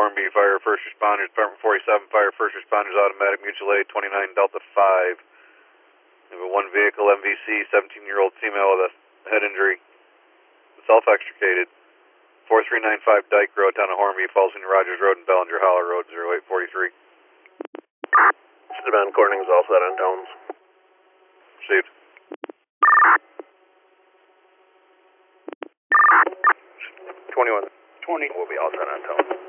Hornby, fire first responders, Department 47, fire first responders, automatic mutual aid, 29 Delta 5. We have a one vehicle MVC, 17-year-old female with a head injury, self-extricated. 4395 Dyke Road, down to Hornby, falls into Rogers Road and Bellinger Hollow Road, 0843. Should have been Corning's all set on tones. Received. 21. 20 will be all set on tones.